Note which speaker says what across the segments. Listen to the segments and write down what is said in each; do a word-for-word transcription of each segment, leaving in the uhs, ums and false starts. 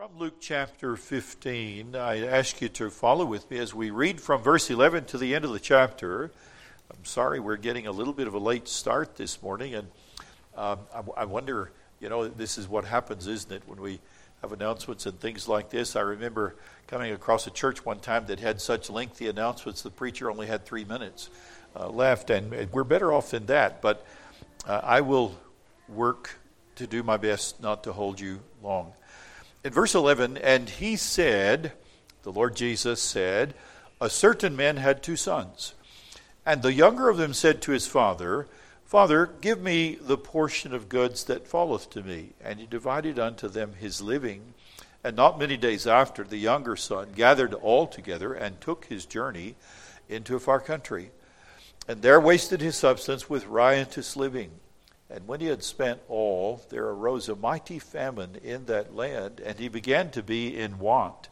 Speaker 1: From Luke chapter fifteen, I ask you to follow with me as we read from verse eleven to the end of the chapter. I'm sorry we're getting a little bit of a late start this morning, and um, I, I wonder, you know, this is what happens, isn't it, when we have announcements and things like this. I remember coming across a church one time that had such lengthy announcements, the preacher only had three minutes uh, left, and we're better off than that, but uh, I will work to do my best not to hold you long. In verse eleven, and he said, the Lord Jesus said, a certain man had two sons. And the younger of them said to his father, Father, give me the portion of goods that falleth to me. And he divided unto them his living. And not many days after, the younger son gathered all together and took his journey into a far country. And there wasted his substance with riotous living. And when he had spent all, there arose a mighty famine in that land, and he began to be in want.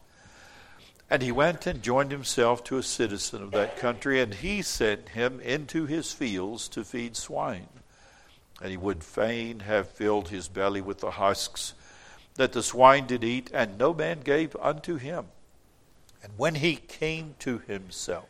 Speaker 1: And he went and joined himself to a citizen of that country, and he sent him into his fields to feed swine. And he would fain have filled his belly with the husks that the swine did eat, and no man gave unto him. And when he came to himself,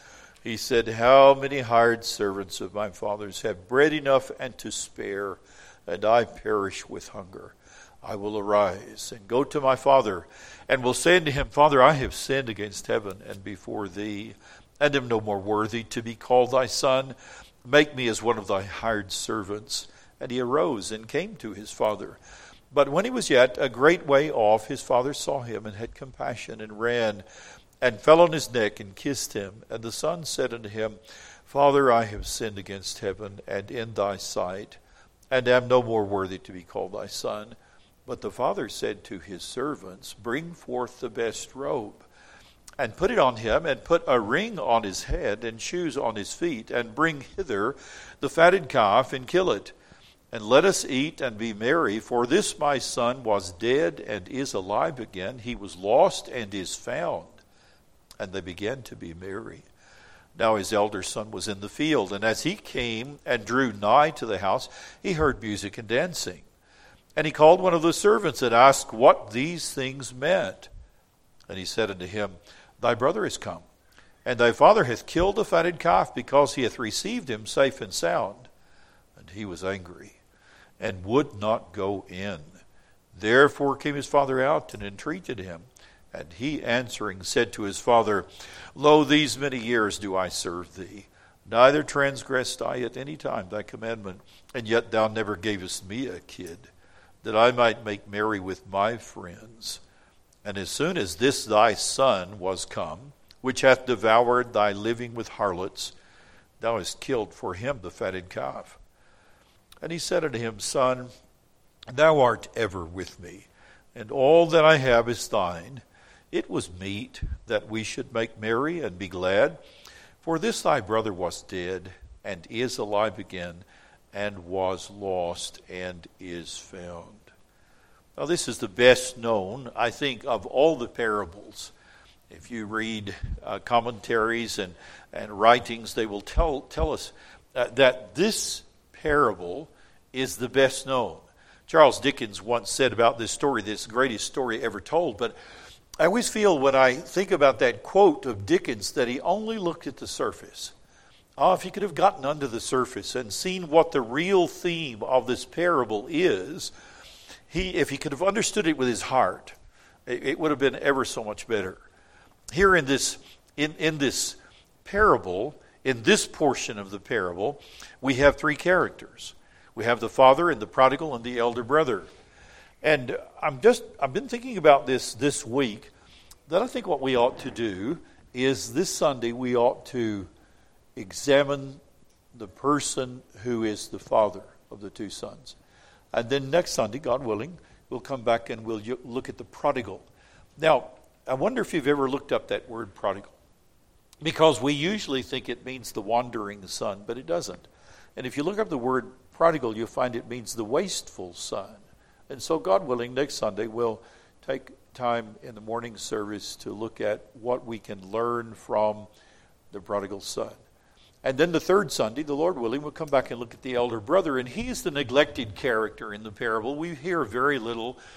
Speaker 1: he said, how many hired servants of my father's have bread enough and to spare, and I perish with hunger. I will arise and go to my father, and will say unto him, Father, I have sinned against heaven and before thee, and am no more worthy to be called thy son. Make me as one of thy hired servants. And he arose and came to his father. But when he was yet a great way off, his father saw him, and had compassion, and ran, and fell on his neck, and kissed him. And the son said unto him, Father, I have sinned against heaven, and in thy sight, and am no more worthy to be called thy son. But the father said to his servants, Bring forth the best robe, and put it on him, and put a ring on his head, and shoes on his feet, and bring hither the fatted calf, and kill it. And let us eat and be merry, for this my son was dead, and is alive again. He was lost, and is found. And they began to be merry. Now his elder son was in the field, and as he came and drew nigh to the house, he heard music and dancing. And he called one of the servants and asked what these things meant. And he said unto him, Thy brother is come, and thy father hath killed the fatted calf, because he hath received him safe and sound. And he was angry, and would not go in. Therefore came his father out and entreated him. And he answering said to his father, Lo, these many years do I serve thee, neither transgressed I at any time thy commandment, and yet thou never gavest me a kid, that I might make merry with my friends. And as soon as this thy son was come, which hath devoured thy living with harlots, thou hast killed for him the fatted calf. And he said unto him, Son, thou art ever with me, and all that I have is thine. It was meet that we should make merry and be glad. For this thy brother was dead, and is alive again, and was lost, and is found. Now this is the best known, I think, of all the parables. If you read uh, commentaries and, and writings, they will tell, tell us uh, that this parable is the best known. Charles Dickens once said about this story, this greatest story ever told, but I always feel when I think about that quote of Dickens that he only looked at the surface. Oh, if he could have gotten under the surface and seen what the real theme of this parable is, he, if he could have understood it with his heart, it, it would have been ever so much better. Here in this, in, in this parable, in this portion of the parable, we have three characters. We have the father and the prodigal and the elder brother. And I'm just, I've been thinking about this this week, that I think what we ought to do is this Sunday we ought to examine the person who is the father of the two sons. And then next Sunday, God willing, we'll come back and we'll look at the prodigal. Now, I wonder if you've ever looked up that word prodigal. Because we usually think it means the wandering son, but it doesn't. And if you look up the word prodigal, you'll find it means the wasteful son. And so, God willing, next Sunday we'll take time in the morning service to look at what we can learn from the prodigal son. And then the third Sunday, the Lord willing, we'll come back and look at the elder brother. And he is the neglected character in the parable. We hear very little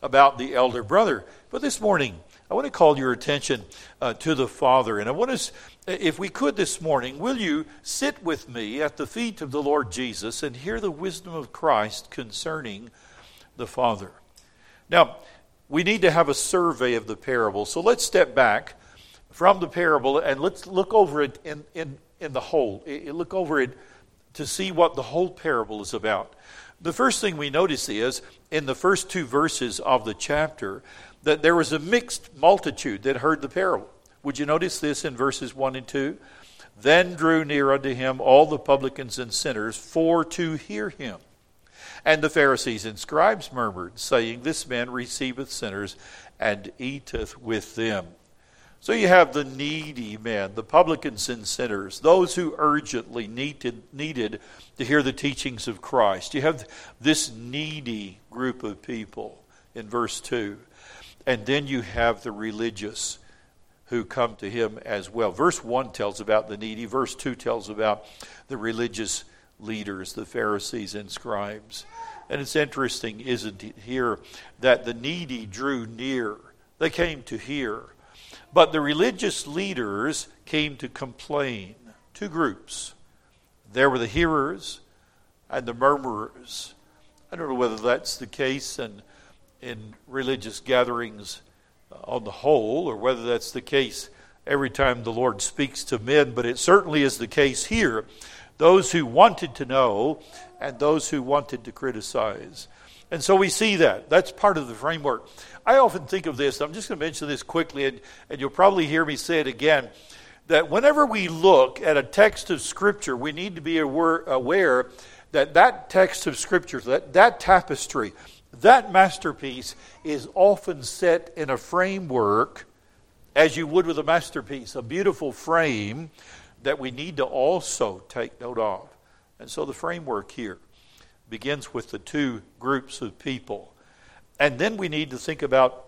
Speaker 1: about the elder brother. But this morning, I want to call your attention uh, to the Father. And I want us, if we could this morning, will you sit with me at the feet of the Lord Jesus and hear the wisdom of Christ concerning the Father? Now, we need to have a survey of the parable. So let's step back from the parable and let's look over it in, in, in the whole. Look over it to see what the whole parable is about. The first thing we notice is, in the first two verses of the chapter, that there was a mixed multitude that heard the parable. Would you notice this in verses one and two? Then drew near unto him all the publicans and sinners for to hear him. And the Pharisees and scribes murmured, saying, This man receiveth sinners and eateth with them. So you have the needy men, the publicans and sinners, those who urgently needed, needed to hear the teachings of Christ. You have this needy group of people in verse two. And then you have the religious who come to him as well. Verse one tells about the needy. Verse two tells about the religious leaders, the Pharisees and scribes. And it's interesting, isn't it, here, that the needy drew near. They came to hear. But the religious leaders came to complain. Two groups. There were the hearers and the murmurers. I don't know whether that's the case in, in religious gatherings on the whole, or whether that's the case every time the Lord speaks to men, but it certainly is the case here. Those who wanted to know and those who wanted to criticize. And so we see that. That's part of the framework. I often think of this, I'm just going to mention this quickly, and, and you'll probably hear me say it again, that whenever we look at a text of Scripture, we need to be aware, aware that that text of Scripture, that, that tapestry, that masterpiece is often set in a framework, as you would with a masterpiece, a beautiful frame that we need to also take note of. And so the framework here begins with the two groups of people. And then we need to think about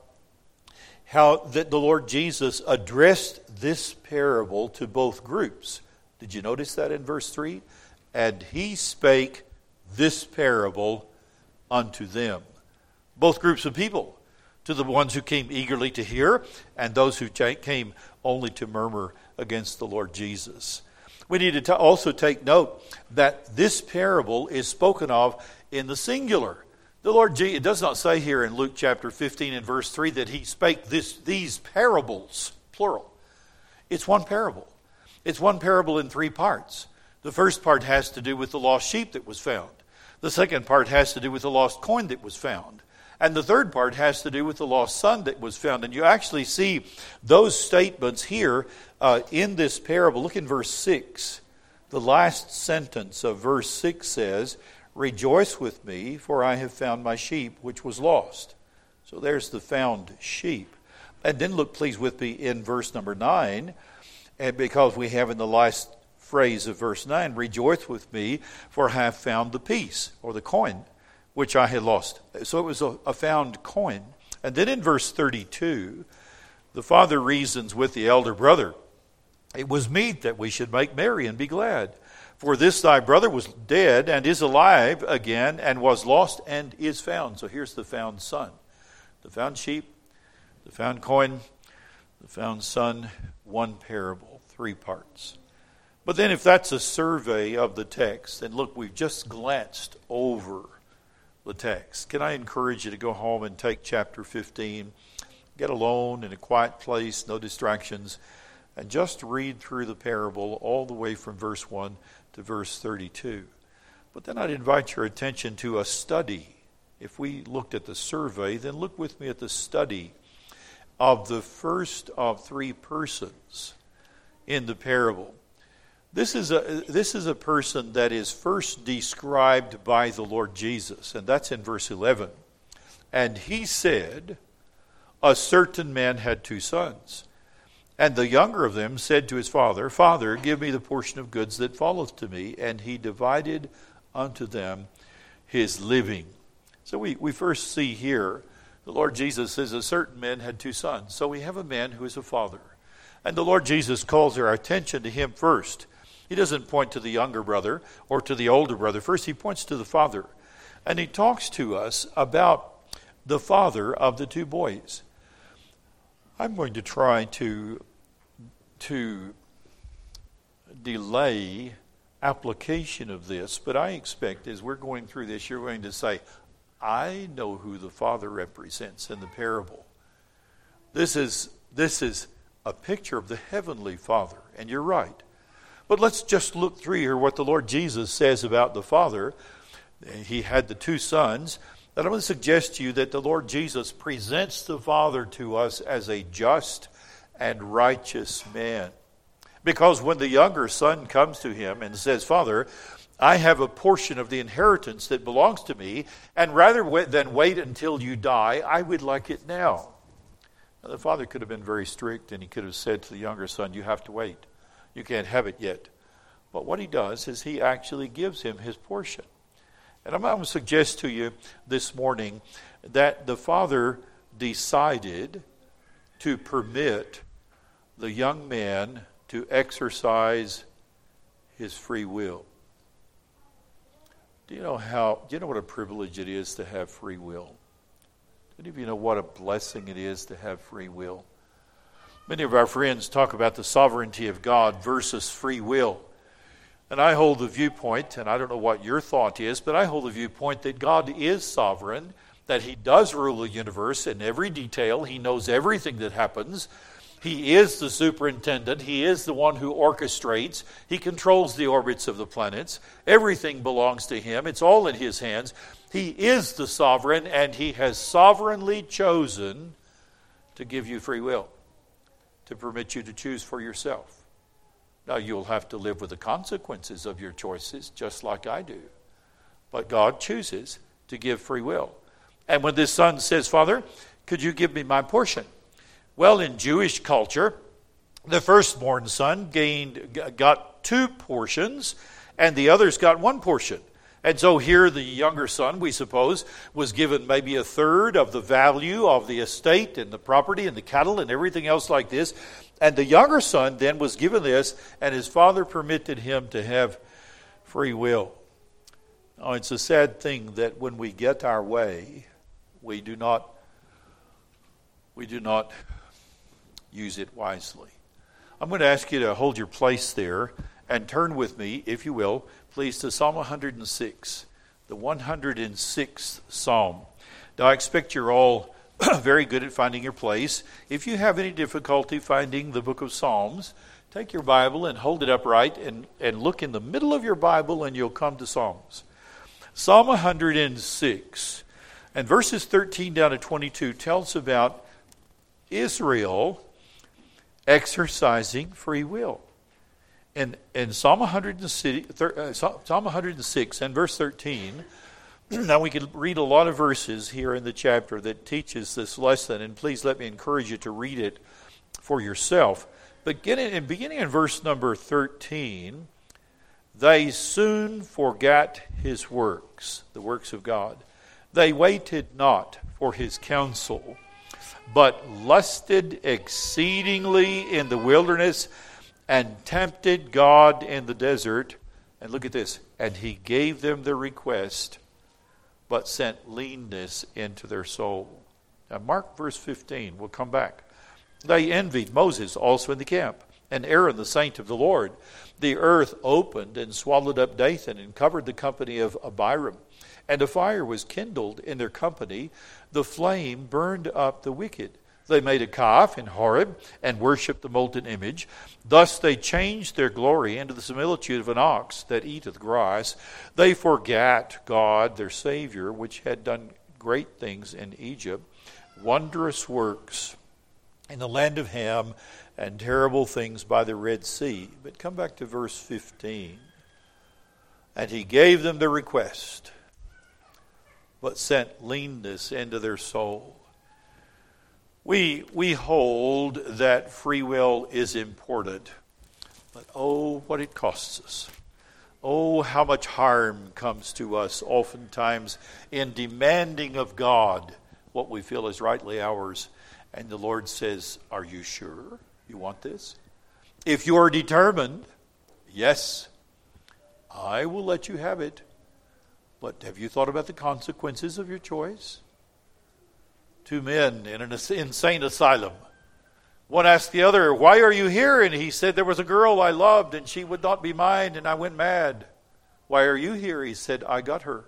Speaker 1: how that the Lord Jesus addressed this parable to both groups. Did you notice that in verse three? And he spake this parable unto them. Both groups of people. To the ones who came eagerly to hear, and those who came only to murmur against the Lord Jesus. We need to t- also take note that this parable is spoken of in the singular. The Lord Jesus, it does not say here in Luke chapter fifteen and verse three that he spake this these parables, plural. It's one parable. It's one parable in three parts. The first part has to do with the lost sheep that was found. The second part has to do with the lost coin that was found. And the third part has to do with the lost son that was found. And you actually see those statements here uh, in this parable. Look in verse six. The last sentence of verse six says, Rejoice with me, for I have found my sheep which was lost. So there's the found sheep. And then look please with me in verse number nine, and because we have in the last phrase of verse nine, Rejoice with me, for I have found the piece, or the coin, which I had lost. So it was a, a found coin. And then in verse thirty-two, the father reasons with the elder brother, It was meet that we should make merry and be glad. For this thy brother was dead and is alive again, and was lost and is found. So here's the found son. The found sheep, the found coin, the found son, one parable, three parts. But then if that's a survey of the text, and look, we've just glanced over the text. Can I encourage you to go home and take chapter fifteen, get alone in a quiet place, no distractions, and just read through the parable all the way from verse one to verse thirty-two. But then I'd invite your attention to a study. If we looked at the survey, then look with me at the study of the first of three persons in the parable. This is a this is a person that is first described by the Lord Jesus, and that's in verse eleven. And he said, A certain man had two sons, and the younger of them said to his father, Father, give me the portion of goods that falleth to me. And he divided unto them his living. So we, we first see here, the Lord Jesus says a certain man had two sons. So we have a man who is a father. And the Lord Jesus calls our attention to him first. He doesn't point to the younger brother or to the older brother. First, he points to the father. And he talks to us about the father of the two boys. I'm going to try to, to delay application of this, but I expect as we're going through this, you're going to say, I know who the father represents in the parable. This is, this is a picture of the heavenly Father, and you're right. But let's just look through here what the Lord Jesus says about the Father. He had the two sons. And I'm going to suggest to you that the Lord Jesus presents the Father to us as a just and righteous man. Because when the younger son comes to him and says, Father, I have a portion of the inheritance that belongs to me, and rather than wait until you die, I would like it now. Now, the father could have been very strict, and he could have said to the younger son, you have to wait. You can't have it yet. But what he does is he actually gives him his portion. And I'm going to suggest to you this morning that the father decided to permit the young man to exercise his free will. Do you know how, do you know what a privilege it is to have free will? Do any of you know what a blessing it is to have free will? Many of our friends talk about the sovereignty of God versus free will. And I hold the viewpoint, and I don't know what your thought is, but I hold the viewpoint that God is sovereign, that he does rule the universe in every detail. He knows everything that happens. He is the superintendent. He is the one who orchestrates. He controls the orbits of the planets. Everything belongs to him. It's all in his hands. He is the sovereign, and he has sovereignly chosen to give you free will, to permit you to choose for yourself. Now, you'll have to live with the consequences of your choices, just like I do. But God chooses to give free will. And when this son says, Father, could you give me my portion? Well, in Jewish culture, the firstborn son gained got two portions, and the others got one portion. And so here the younger son, we suppose, was given maybe a third of the value of the estate and the property and the cattle and everything else like this. And the younger son then was given this, and his father permitted him to have free will. Now, it's a sad thing that when we get our way, we do not, we do not use it wisely. I'm going to ask you to hold your place there and turn with me, if you will, please, to Psalm one hundred six, the one hundred sixth Psalm. Now, I expect you're all very good at finding your place. If you have any difficulty finding the book of Psalms, take your Bible and hold it upright and, and look in the middle of your Bible, and you'll come to Psalms. Psalm one hundred six, and verses thirteen down to twenty-two tells about Israel exercising free will. In, in Psalm one hundred six and verse thirteen, now we can read a lot of verses here in the chapter that teaches this lesson, and please let me encourage you to read it for yourself. But beginning in, beginning in verse number thirteen, they soon forgot his works, the works of God. They waited not for his counsel, but lusted exceedingly in the wilderness, and tempted God in the desert. And look at this. And he gave them their request, but sent leanness into their soul. Now mark verse fifteen. We'll come back. They envied Moses also in the camp, and Aaron the saint of the Lord. The earth opened and swallowed up Dathan, and covered the company of Abiram. And a fire was kindled in their company. The flame burned up the wicked. They made a calf in Horeb, and worshipped the molten image. Thus they changed their glory into the similitude of an ox that eateth grass. They forgat God, their Savior, which had done great things in Egypt, wondrous works in the land of Ham, and terrible things by the Red Sea. But come back to verse fifteen. And he gave them their request, but sent leanness into their soul. We we hold that free will is important, but oh, what it costs us. Oh, how much harm comes to us oftentimes in demanding of God what we feel is rightly ours. And the Lord says, are you sure you want this? If you are determined, yes, I will let you have it. But have you thought about the consequences of your choice? Two men in an insane asylum. One asked the other, "Why are you here?" And he said, "There was a girl I loved, and she would not be mine, and I went mad." "Why are you here?" He said, "I got her."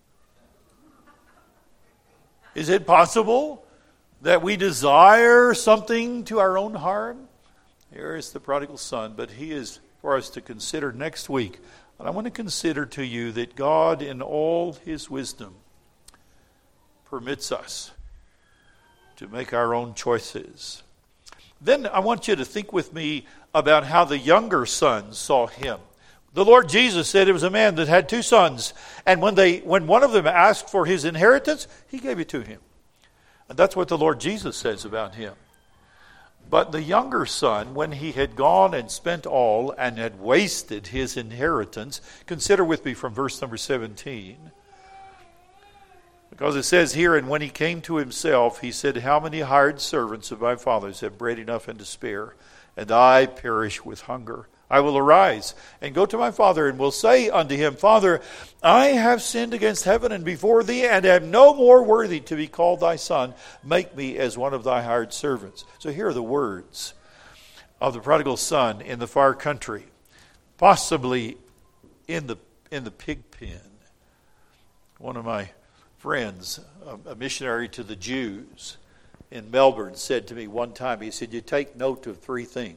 Speaker 1: Is it possible that we desire something to our own harm? Here is the prodigal son, but he is for us to consider next week. And I want to consider to you that God, in all his wisdom, permits us to make our own choices. Then I want you to think with me about how the younger son saw him. The Lord Jesus said it was a man that had two sons, and when they when one of them asked for his inheritance, he gave it to him. And that's what the Lord Jesus says about him. But the younger son, when he had gone and spent all and had wasted his inheritance, consider with me from verse number seventeen. Because it says here, "And when he came to himself, he said, How many hired servants of my father's have bread enough and to spare, and I perish with hunger? I will arise and go to my father, and will say unto him, Father, I have sinned against heaven and before thee, and am no more worthy to be called thy son. Make me as one of thy hired servants." So here are the words of the prodigal son in the far country, possibly in the in the pig pen. One of my friends, a missionary to the Jews in Melbourne, said to me one time, he said, "You take note of three things."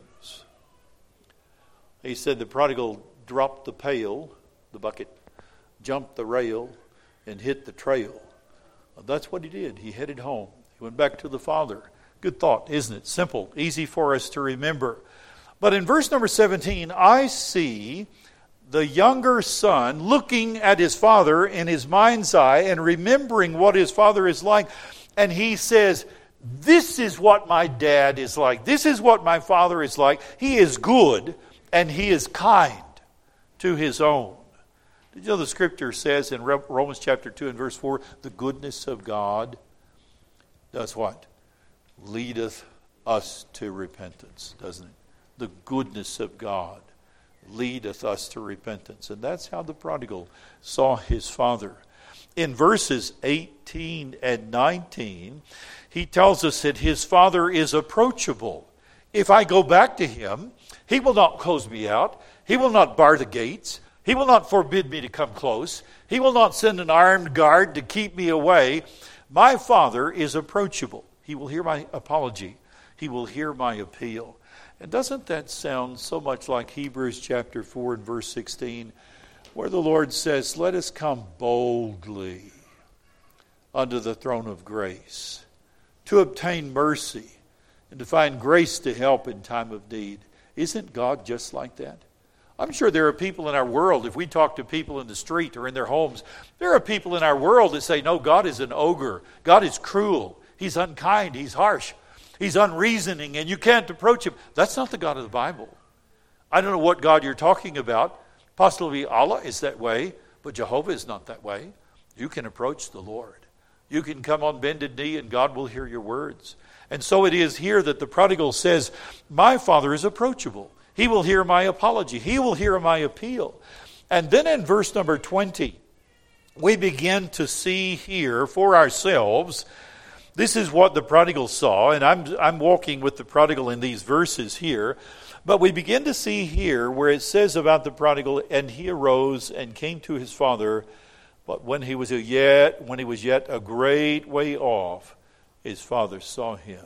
Speaker 1: He said the prodigal dropped the pail, the bucket, jumped the rail, and hit the trail. Well, that's what he did. He headed home. He went back to the Father. Good thought, isn't it? Simple, easy for us to remember. But in verse number seventeen, I see the younger son looking at his father in his mind's eye and remembering what his father is like. And he says, "This is what my dad is like. This is what my father is like. He is good and he is kind to his own." Did you know the scripture says in Romans chapter two and verse four, the goodness of God does what? Leadeth us to repentance, doesn't it? The goodness of God leadeth us to repentance. And that's how the prodigal saw his father. In verses eighteen and nineteen, he tells us that his father is approachable. If I go back to him, he will not close me out. He will not bar the gates. He will not forbid me to come close. He will not send an armed guard to keep me away. My father is approachable. He will hear my apology. He will hear my appeal. And doesn't that sound so much like Hebrews chapter four and verse sixteen, where the Lord says, "Let us come boldly unto the throne of grace, to obtain mercy and to find grace to help in time of need." Isn't God just like that? I'm sure there are people in our world, if we talk to people in the street or in their homes, there are people in our world that say, "No, God is an ogre. God is cruel. He's unkind. He's harsh. He's unreasoning, and you can't approach him." That's not the God of the Bible. I don't know what God you're talking about. Possibly Allah is that way, but Jehovah is not that way. You can approach the Lord. You can come on bended knee, and God will hear your words. And so it is here that the prodigal says, my father is approachable. He will hear my apology. He will hear my appeal. And then in verse number twenty, we begin to see here for ourselves. This is what the prodigal saw, and I'm I'm walking with the prodigal in these verses here. But we begin to see here where it says about the prodigal, and he arose and came to his father, but when he was a yet when he was yet a great way off, his father saw him.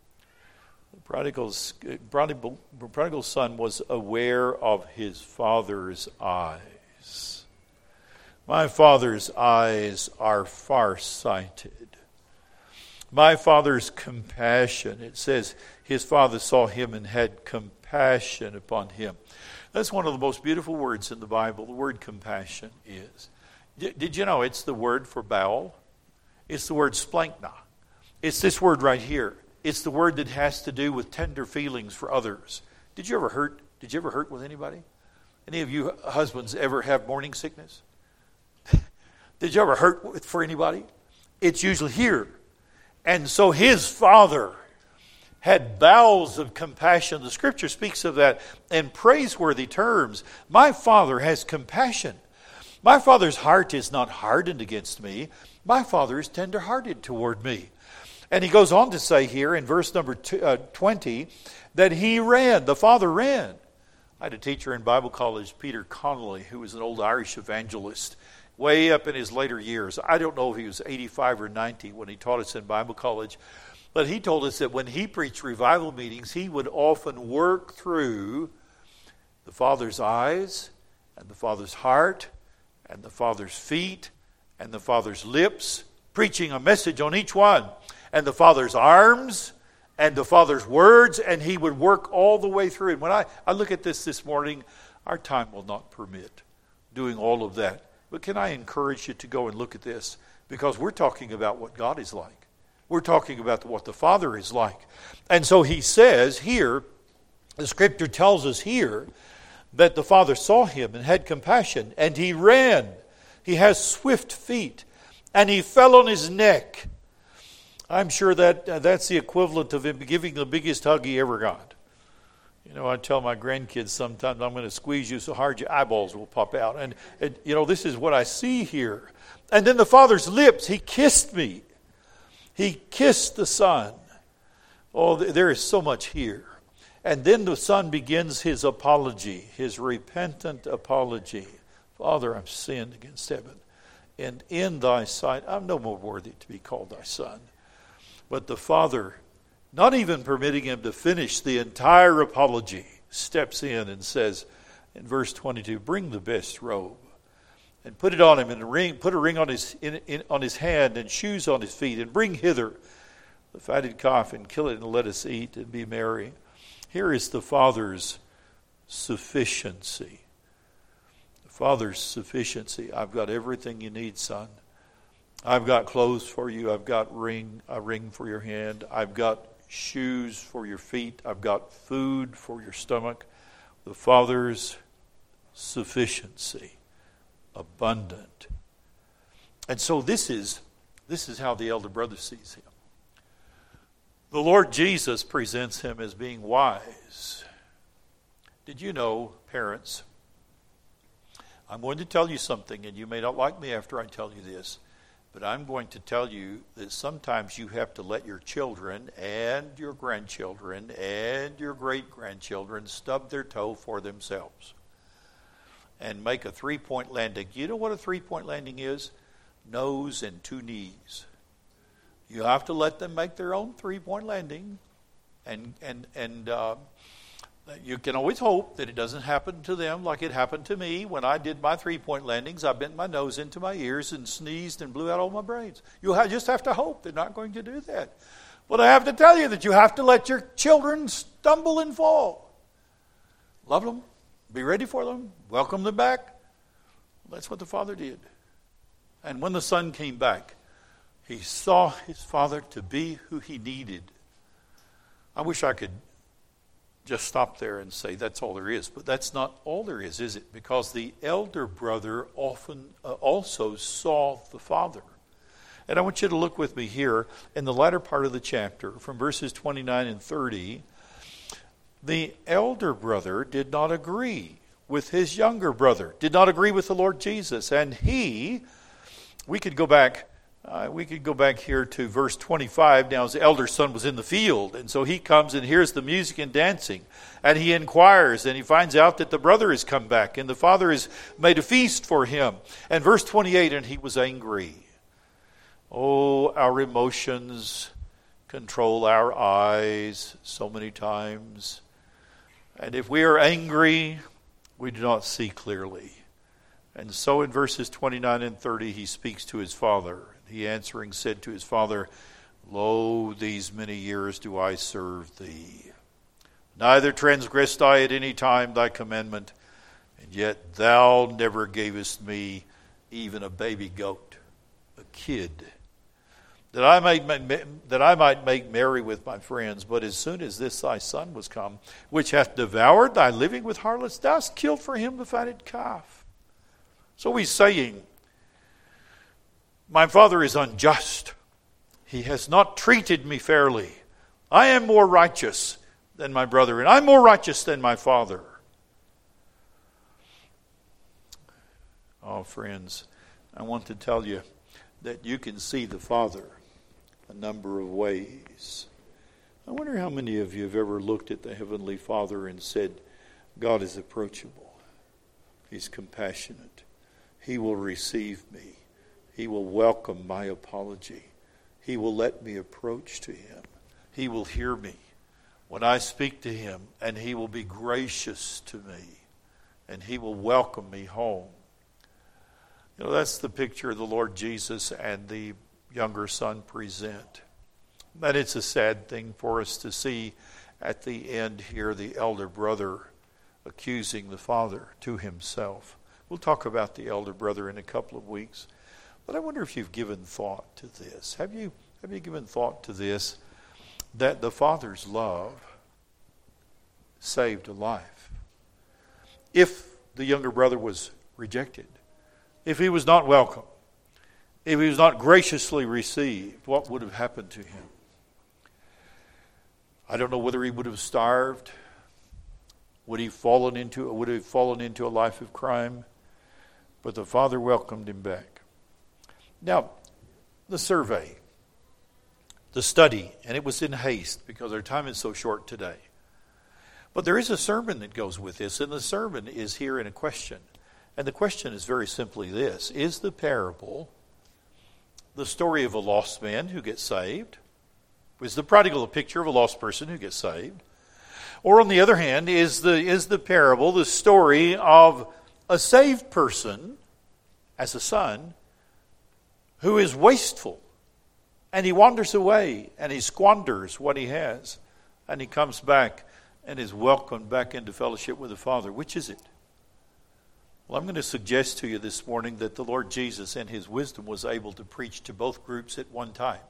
Speaker 1: The prodigal's, prodigal, prodigal son was aware of his father's eyes. My father's eyes are far-sighted. My father's compassion. It says his father saw him and had compassion upon him. That's one of the most beautiful words in the Bible. The word compassion is. Did, did you know it's the word for bowel? It's the word splankna. It's this word right here. It's the word that has to do with tender feelings for others. Did you ever hurt? Did you ever hurt with anybody? Any of you husbands ever have morning sickness? Did you ever hurt with, for anybody? It's usually here. And so his father had bowels of compassion. The scripture speaks of that in praiseworthy terms. My father has compassion. My father's heart is not hardened against me. My father is tender-hearted toward me. And he goes on to say here in verse number two, uh, twenty that he ran, the Father ran. I had a teacher in Bible college, Peter Connolly, who was an old Irish evangelist, way up in his later years. I don't know if he was eighty-five or ninety when he taught us in Bible college, but he told us that when he preached revival meetings, he would often work through the Father's eyes and the Father's heart and the Father's feet and the Father's lips, preaching a message on each one, and the Father's arms and the Father's words, and he would work all the way through. And when I, I look at this this morning, our time will not permit doing all of that. But can I encourage you to go and look at this? Because we're talking about what God is like. We're talking about what the Father is like. And so he says here, the Scripture tells us here, that the Father saw him and had compassion, and he ran. He has swift feet, and he fell on his neck. I'm sure that uh, that's the equivalent of him giving the biggest hug he ever got. You know, I tell my grandkids sometimes, I'm going to squeeze you so hard your eyeballs will pop out. And, and, you know, this is what I see here. And then the Father's lips, he kissed me. He kissed the Son. Oh, there is so much here. And then the Son begins his apology, his repentant apology. Father, I've sinned against heaven. And in thy sight, I'm no more worthy to be called thy Son. But the Father, not even permitting him to finish the entire apology, steps in and says in verse twenty-two, bring the best robe and put it on him, and a ring, put a ring on his in, in, on his hand and shoes on his feet, and bring hither the fatted calf and kill it, and let us eat and be merry. Here is the Father's sufficiency. The Father's sufficiency. I've got everything you need, son. I've got clothes for you. I've got ring, a ring for your hand. I've got shoes for your feet. I've got food for your stomach. The Father's sufficiency, abundant. And so this is this is how the elder brother sees him. The Lord Jesus presents him as being wise. Did you know, parents, I'm going to tell you something, and you may not like me after I tell you this, but I'm going to tell you that sometimes you have to let your children and your grandchildren and your great-grandchildren stub their toe for themselves and make a three-point landing. You know what a three-point landing is? Nose and two knees. You have to let them make their own three-point landing, and and and uh, you can always hope that it doesn't happen to them like it happened to me when I did my three-point landings. I bent my nose into my ears and sneezed and blew out all my brains. You have, just have to hope they're not going to do that. But I have to tell you that you have to let your children stumble and fall. Love them, be ready for them, welcome them back. That's what the Father did. And when the Son came back, he saw his Father to be who he needed. I wish I could just stop there and say that's all there is. But that's not all there is, is it? Because the elder brother often uh, also saw the Father. And I want you to look with me here in the latter part of the chapter from verses twenty-nine and thirty. The elder brother did not agree with his younger brother, did not agree with the Lord Jesus. And he, we could go back Uh, we could go back here to verse twenty-five. Now his elder son was in the field, and so he comes and hears the music and dancing, and he inquires, and he finds out that the brother has come back, and the father has made a feast for him. And verse twenty-eight, and he was angry. Oh, our emotions control our eyes so many times. And if we are angry, we do not see clearly. And so in verses twenty-nine and thirty, he speaks to his father. He answering said to his father, Lo, these many years do I serve thee. Neither transgressed I at any time thy commandment, and yet thou never gavest me even a baby goat, a kid, that I might that I might make merry with my friends. But as soon as this thy son was come, which hath devoured thy living with harlots, thou hast killed for him the fatted calf. So he's saying, my father is unjust. He has not treated me fairly. I am more righteous than my brother, and I'm more righteous than my father. Oh, friends, I want to tell you that you can see the Father a number of ways. I wonder how many of you have ever looked at the Heavenly Father and said, God is approachable. He's compassionate. He will receive me. He will welcome my apology. He will let me approach to him. He will hear me when I speak to him, and he will be gracious to me, and he will welcome me home. You know, that's the picture the Lord Jesus and the younger son present. But it's a sad thing for us to see at the end here the elder brother accusing the father to himself. We'll talk about the elder brother in a couple of weeks. But I wonder if you've given thought to this. Have you, have you given thought to this? That the Father's love saved a life. If the younger brother was rejected, if he was not welcome, if he was not graciously received, what would have happened to him? I don't know whether he would have starved. Would he fallen into would he have fallen into a life of crime? But the Father welcomed him back. Now, the survey, the study, and it was in haste because our time is so short today. But there is a sermon that goes with this, and the sermon is here in a question. And the question is very simply this: is the parable the story of a lost man who gets saved? Is the prodigal a picture of a lost person who gets saved? Or on the other hand, is the is the parable the story of a saved person as a son who is wasteful, and he wanders away and he squanders what he has, and he comes back and is welcomed back into fellowship with the Father? Which is it? Well, I'm going to suggest to you this morning that the Lord Jesus in his wisdom was able to preach to both groups at one time.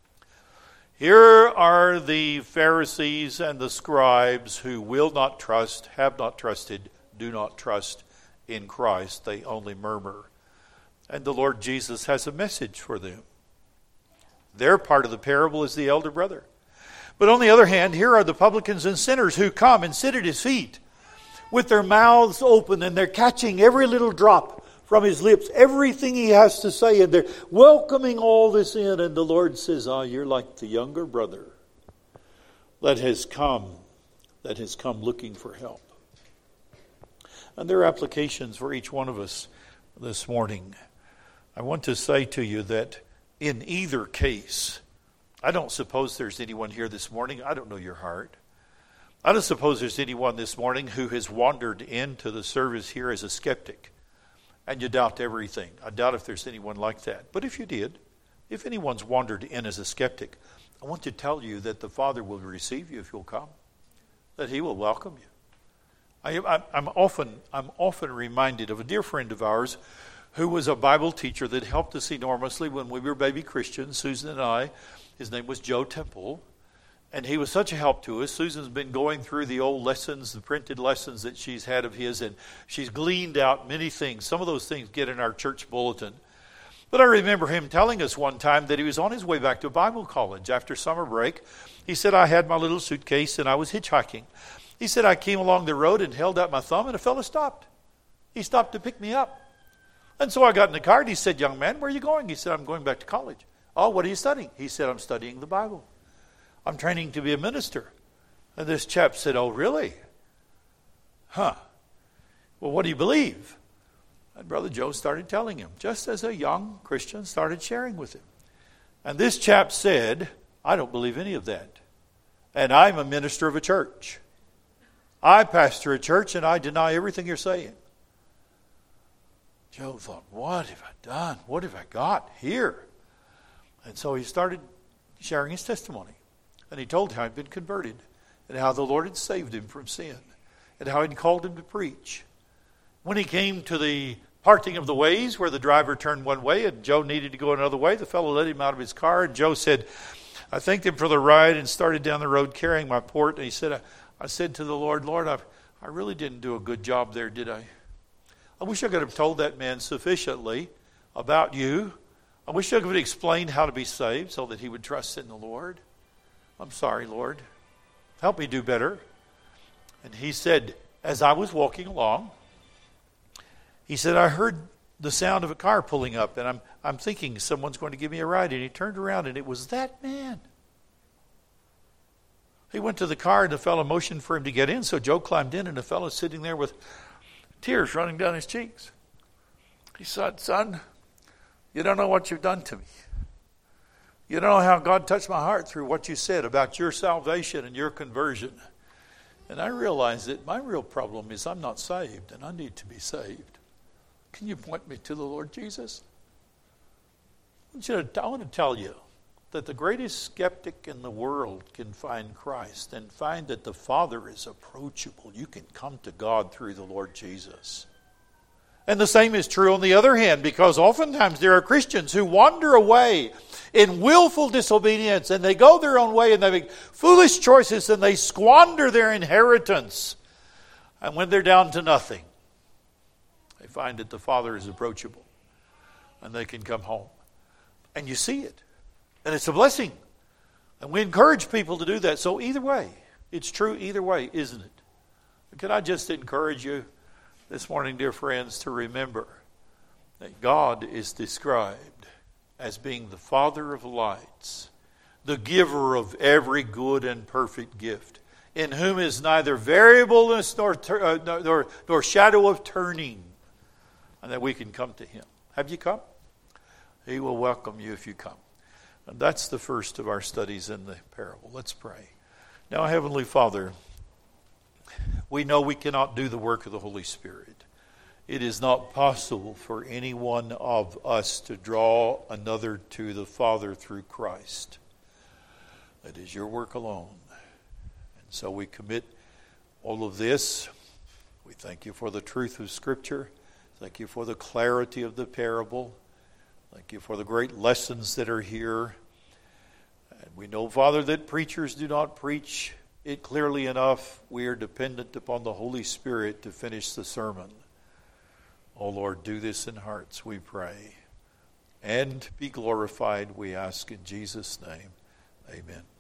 Speaker 1: Here are the Pharisees and the scribes who will not trust, have not trusted, do not trust in Christ. They only murmur. And the Lord Jesus has a message for them. Their part of the parable is the elder brother. But on the other hand, here are the publicans and sinners who come and sit at his feet with their mouths open, and they're catching every little drop from his lips, everything he has to say, and they're welcoming all this in. And the Lord says, ah, you're like the younger brother that has come, that has come looking for help. And there are applications for each one of us this morning. I want to say to you that in either case, I don't suppose there's anyone here this morning, I don't know your heart. I don't suppose there's anyone this morning who has wandered into the service here as a skeptic, and you doubt everything. I doubt if there's anyone like that. But if you did, if anyone's wandered in as a skeptic, I want to tell you that the Father will receive you if you'll come, that he will welcome you. I, I'm often, I'm often reminded of a dear friend of ours who was a Bible teacher that helped us enormously when we were baby Christians, Susan and I. His name was Joe Temple. And he was such a help to us. Susan's been going through the old lessons, the printed lessons that she's had of his, and she's gleaned out many things. Some of those things get in our church bulletin. But I remember him telling us one time that he was on his way back to Bible college after summer break. He said, I had my little suitcase and I was hitchhiking. He said, I came along the road and held out my thumb, and a fellow stopped. He stopped to pick me up. And so I got in the car and he said, young man, where are you going? He said, I'm going back to college. Oh, what are you studying? He said, I'm studying the Bible. I'm training to be a minister. And this chap said, oh, really? Huh. Well, what do you believe? And Brother Joe started telling him, just as a young Christian started sharing with him. And this chap said, I don't believe any of that. And I'm a minister of a church. I pastor a church and I deny everything you're saying. Joe thought, what have I done? What have I got here? And so he started sharing his testimony. And he told how he'd been converted and how the Lord had saved him from sin and how he'd called him to preach. When he came to the parting of the ways where the driver turned one way and Joe needed to go another way, the fellow let him out of his car, and Joe said, I thanked him for the ride and started down the road carrying my port. And he said, I, I said to the Lord, Lord, I, I really didn't do a good job there, did I? I wish I could have told that man sufficiently about you. I wish I could have explained how to be saved so that he would trust in the Lord. I'm sorry, Lord. Help me do better. And he said, as I was walking along, he said, I heard the sound of a car pulling up, and I'm I'm thinking someone's going to give me a ride, and he turned around, and it was that man. He went to the car, and the fellow motioned for him to get in, so Joe climbed in, and the fellow sitting there with tears running down his cheeks. He said, "Son, you don't know what you've done to me. You don't know how God touched my heart through what you said about your salvation and your conversion." And I realized that my real problem is I'm not saved, and I need to be saved. Can you point me to the Lord Jesus? I want, you to, I want to tell you that the greatest skeptic in the world can find Christ and find that the Father is approachable. You can come to God through the Lord Jesus. And the same is true on the other hand, because oftentimes there are Christians who wander away in willful disobedience, and they go their own way, and they make foolish choices, and they squander their inheritance. And when they're down to nothing, they find that the Father is approachable, and they can come home. And you see it. And it's a blessing. And we encourage people to do that. So either way, it's true either way, isn't it? Can I just encourage you this morning, dear friends, to remember that God is described as being the Father of lights, the giver of every good and perfect gift, in whom is neither variableness nor, uh, nor, nor shadow of turning, and that we can come to Him. Have you come? He will welcome you if you come. And that's the first of our studies in the parable. Let's pray. Now, Heavenly Father, we know we cannot do the work of the Holy Spirit. It is not possible for any one of us to draw another to the Father through Christ. That is your work alone. And so we commit all of this. We thank you for the truth of Scripture. Thank you for the clarity of the parable. Thank you for the great lessons that are here. And we know, Father, that preachers do not preach it clearly enough. We are dependent upon the Holy Spirit to finish the sermon. Oh Lord, do this in hearts, we pray. And be glorified, we ask in Jesus' name. Amen.